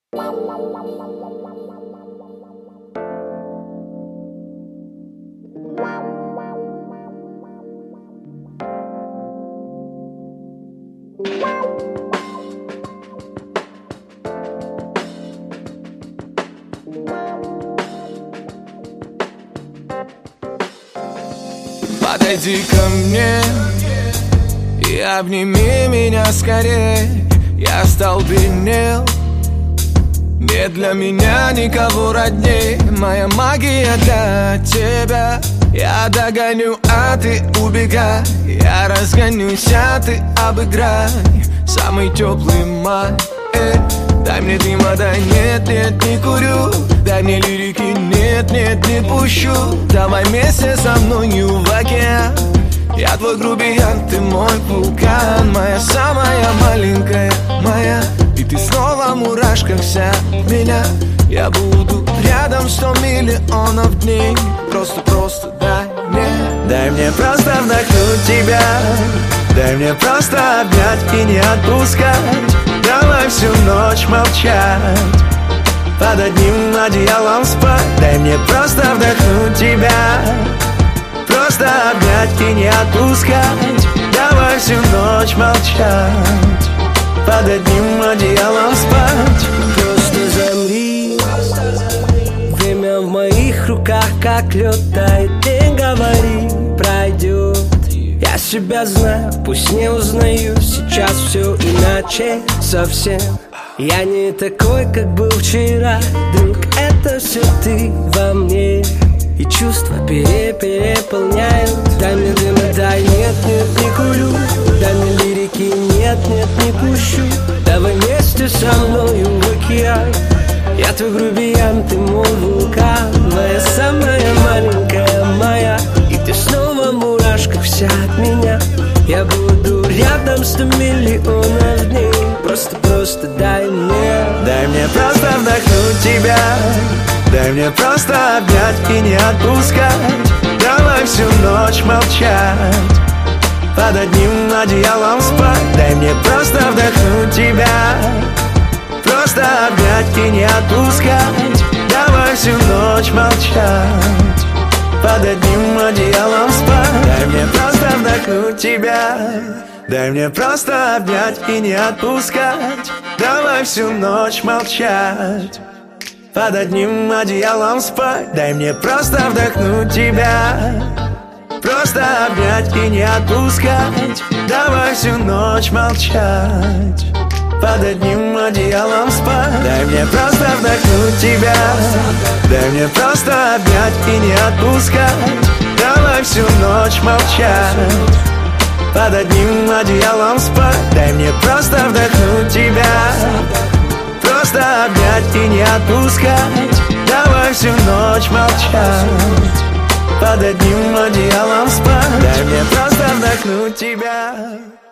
Подойди ко мне и обними меня скорее. Я остолбенел, нет для меня никого родней. Моя магия для тебя. Я догоню, а ты убегай. Я разгонюсь, а ты обыграй. Самый теплый май. Дай мне дыма, дай, нет, нет, не курю. Дай мне лирики, нет, нет, не пущу. Давай вместе со мною в океан. Я твой грубиян, ты мой вулкан. Моя самая маленькая, моя. И ты снова мурашка вся меня. Я буду рядом 100 миллионов дней. Просто дай мне просто вдохнуть тебя. Дай мне просто обнять и не отпускать. Давай всю ночь молчать, под одним одеялом спать. Дай мне просто вдохнуть тебя. Просто обнять и не отпускать. Давай всю ночь молчать, под одним одеялом спать. Просто замри. Время в моих руках как лед тает. Не говори, пройдет. Я себя знаю, пусть не узнаю. Сейчас все иначе совсем. Я не такой, как был вчера. Друг, это все ты во мне. И чувства переполняют. Дай мне дыма, дай, нет, нет, не курю. Дай мне лирики, нет, нет, не пущу. Давай вместе со мною в океан. Я твой грубиян, ты мой вулкан. Моя самая маленькая, моя. И ты снова мурашка вся от меня. Я буду рядом 100 миллионов дней. Просто дай мне. Дай мне просто вдохнуть тебя. Дай мне просто обнять и не отпускать. Давай всю ночь молчать, под одним одеялом спать. Дай мне просто вдохнуть тебя. Просто обнять и не отпускать. Давай всю ночь молчать, под одним одеялом спать. Дай мне просто вдохнуть тебя. Дай мне просто обнять и не отпускать. Давай всю ночь молчать, под одним одеялом спать. Дай мне просто вдохнуть тебя. Просто обнять и не отпускать. Давай всю ночь молчать, под одним одеялом спать. Дай мне просто вдохнуть тебя. Дай мне просто обнять и не отпускать. Давай всю ночь молчать, под одним одеялом спать. Дай мне просто вдохнуть тебя. Просто обнять и не отпускать. Давай всю ночь молчать, под одним одеялом спать. Дай мне просто вдохнуть тебя.